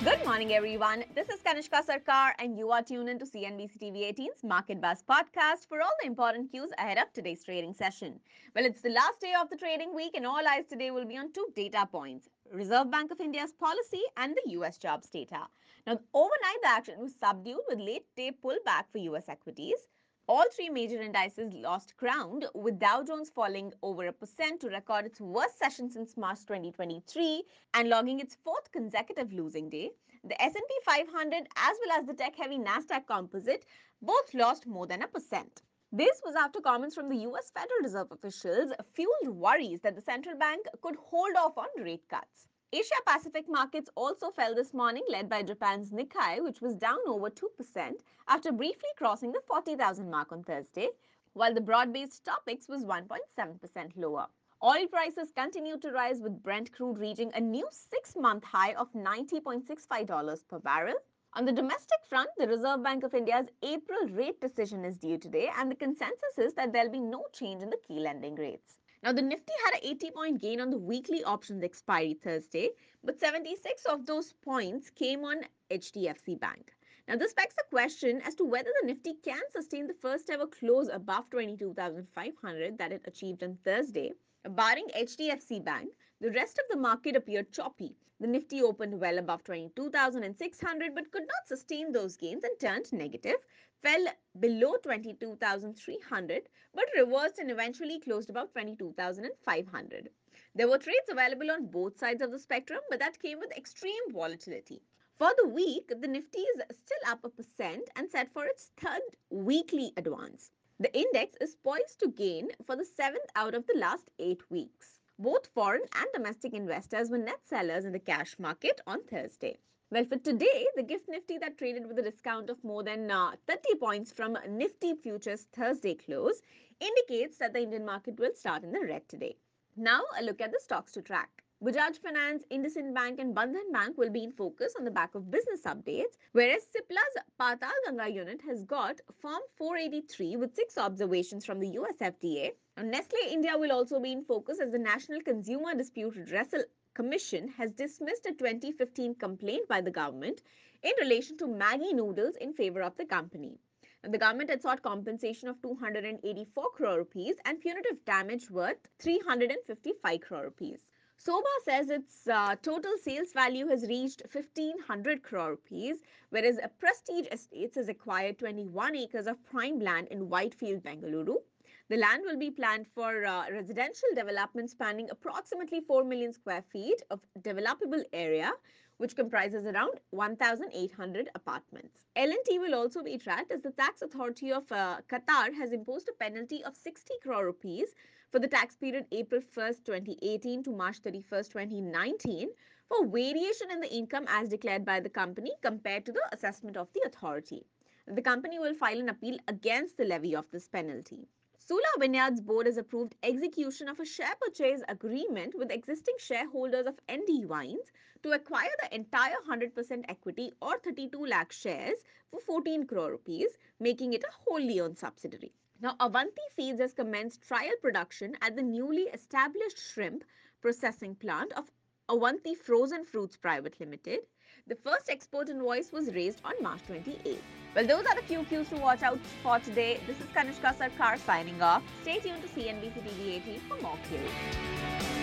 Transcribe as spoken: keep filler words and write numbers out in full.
Good morning, everyone. This is Kanishka Sarkar, and you are tuned into C N B C T V eighteen's Market Buzz podcast for all the important cues ahead of today's trading session. Well, it's the last day of the trading week, and all eyes today will be on two data points: Reserve Bank of India's policy and the U S jobs data. Now, overnight, the action was subdued with late-day pullback for U S equities. All three major indices lost ground, with Dow Jones falling over a percent to record its worst session since March twenty twenty-three and logging its fourth consecutive losing day. The S and P five hundred as well as the tech-heavy Nasdaq Composite both lost more than a percent. This was after comments from the U S Federal Reserve officials fueled worries that the central bank could hold off on rate cuts. Asia-Pacific markets also fell this morning, led by Japan's Nikkei, which was down over two percent after briefly crossing the forty thousand mark on Thursday, while the broad-based Topix was one point seven percent lower. Oil prices continued to rise, with Brent crude reaching a new six-month high of ninety point six five dollars per barrel. On the domestic front, the Reserve Bank of India's April rate decision is due today, and the consensus is that there'll be no change in the key lending rates. Now, the Nifty had an eighty-point gain on the weekly options expiry Thursday, but seventy-six of those points came on H D F C Bank. Now, this begs the question as to whether the Nifty can sustain the first ever close above twenty-two thousand five hundred that it achieved on Thursday. Barring H D F C Bank, the rest of the market appeared choppy. The Nifty opened well above twenty-two thousand six hundred but could not sustain those gains and turned negative, fell below twenty-two thousand three hundred but reversed and eventually closed above twenty-two thousand five hundred. There were trades available on both sides of the spectrum, but that came with extreme volatility. For the week, the Nifty is still up a percent and set for its third weekly advance. The index is poised to gain for the seventh out of the last eight weeks. Both foreign and domestic investors were net sellers in the cash market on Thursday. Well, for today, the Gift Nifty that traded with a discount of more than uh, thirty points from Nifty Futures Thursday close indicates that the Indian market will start in the red today. Now, a look at the stocks to track. Bajaj Finance, IndusInd Bank and Bandhan Bank will be in focus on the back of business updates, whereas Cipla's Patal Ganga unit has got Form four eighty-three with six observations from the U S F D A. Now, Nestle India will also be in focus as the National Consumer Dispute Redressal Commission has dismissed a twenty fifteen complaint by the government in relation to Maggi noodles in favor of the company. Now, the government had sought compensation of two hundred eighty-four crore rupees and punitive damage worth three hundred fifty-five crore rupees. Soba says its uh, total sales value has reached fifteen hundred crore rupees, whereas Prestige Estates has acquired twenty-one acres of prime land in Whitefield, Bengaluru. The land will be planned for uh, residential development spanning approximately four million square feet of developable area, which comprises around one thousand eight hundred apartments. L and T will also be tracked as the tax authority of uh, Qatar has imposed a penalty of sixty crore rupees for the tax period April first, twenty eighteen to March thirty-first, twenty nineteen for variation in the income as declared by the company compared to the assessment of the authority. The company will file an appeal against the levy of this penalty. Sula Vineyards Board has approved execution of a share purchase agreement with existing shareholders of N D Wines to acquire the entire one hundred percent equity or thirty-two lakh shares for fourteen crore rupees, making it a wholly owned subsidiary. Now, Avanti Feeds has commenced trial production at the newly established shrimp processing plant of Avanti Frozen Fruits Private Limited. The first export invoice was raised on March twenty-eighth. Well, those are the few cues to watch out for today. This is Kanishka Sarkar signing off. Stay tuned to C N B C T V eighteen for more cues.